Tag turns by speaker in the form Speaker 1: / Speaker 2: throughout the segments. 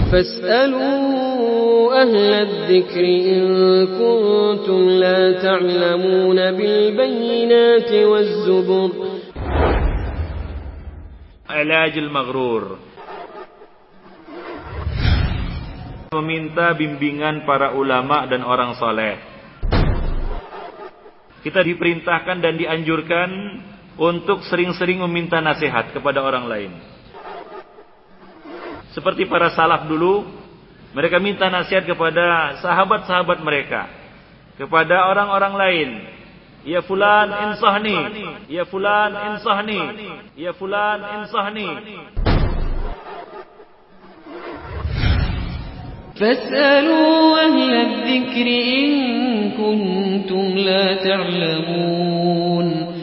Speaker 1: فاسألوا أهل الذكر إن كنتم لا تعلمون بالبينات والزبر.
Speaker 2: Ilajul maghrur, meminta bimbingan para ulama dan orang soleh. Kita diperintahkan dan dianjurkan untuk sering-sering meminta nasihat kepada orang lain. Seperti para salaf dulu, mereka minta nasihat kepada sahabat-sahabat mereka, kepada orang-orang lain. Ya fulan insahni, ya fulan insahni, ya fulan insahni.
Speaker 1: فاسألوا أهل الذكر إن كنتم لا تعلمون.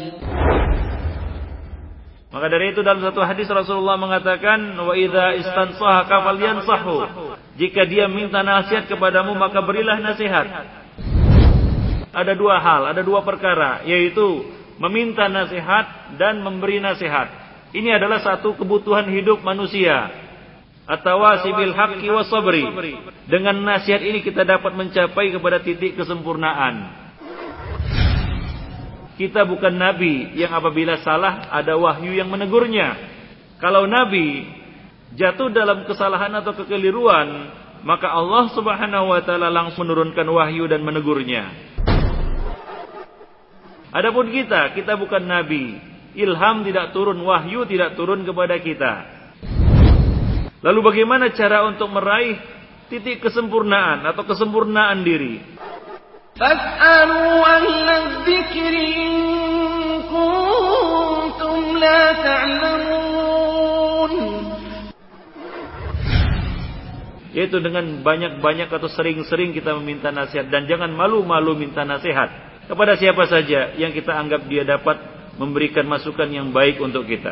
Speaker 2: Maka dari itu dalam satu hadis Rasulullah mengatakan, wa idza istansahaka falyansahu. Jika dia minta nasihat kepadamu maka berilah nasihat. Ada dua hal, ada dua perkara, yaitu meminta nasihat dan memberi nasihat. Ini adalah satu kebutuhan hidup manusia. At-tawasi bil haqqi was sabri. Dengan nasihat ini kita dapat mencapai kepada titik kesempurnaan. Kita bukan nabi yang apabila salah ada wahyu yang menegurnya. Kalau nabi jatuh dalam kesalahan atau kekeliruan, maka Allah Subhanahu wa taala langsung menurunkan wahyu dan menegurnya. Adapun kita bukan nabi. Ilham tidak turun, wahyu tidak turun kepada kita. Lalu bagaimana cara untuk meraih titik kesempurnaan atau kesempurnaan diri?
Speaker 1: Fas'alu ahla dzikri in kuntum la ta'lamun.
Speaker 2: Yaitu dengan banyak-banyak atau sering-sering kita meminta nasihat. Dan jangan malu-malu minta nasihat kepada siapa saja yang kita anggap dia dapat memberikan masukan yang baik untuk kita.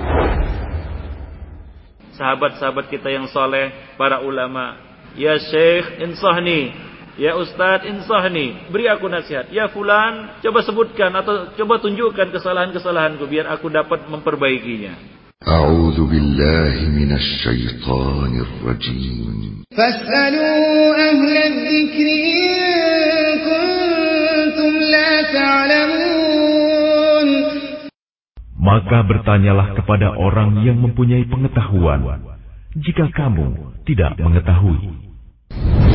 Speaker 2: Sahabat-sahabat kita yang soleh, para ulama. Ya Syekh insahni, ya Ustadz insahni, beri aku nasihat. Ya fulan, coba sebutkan atau coba tunjukkan kesalahan-kesalahanku biar aku dapat memperbaikinya.
Speaker 3: A'udzu billahi minasy syaithanir rajim.
Speaker 1: Fas'alu ahla dzikri in kuntum la ta'lamun.
Speaker 4: Maka bertanyalah kepada orang yang mempunyai pengetahuan, jika kamu tidak mengetahui.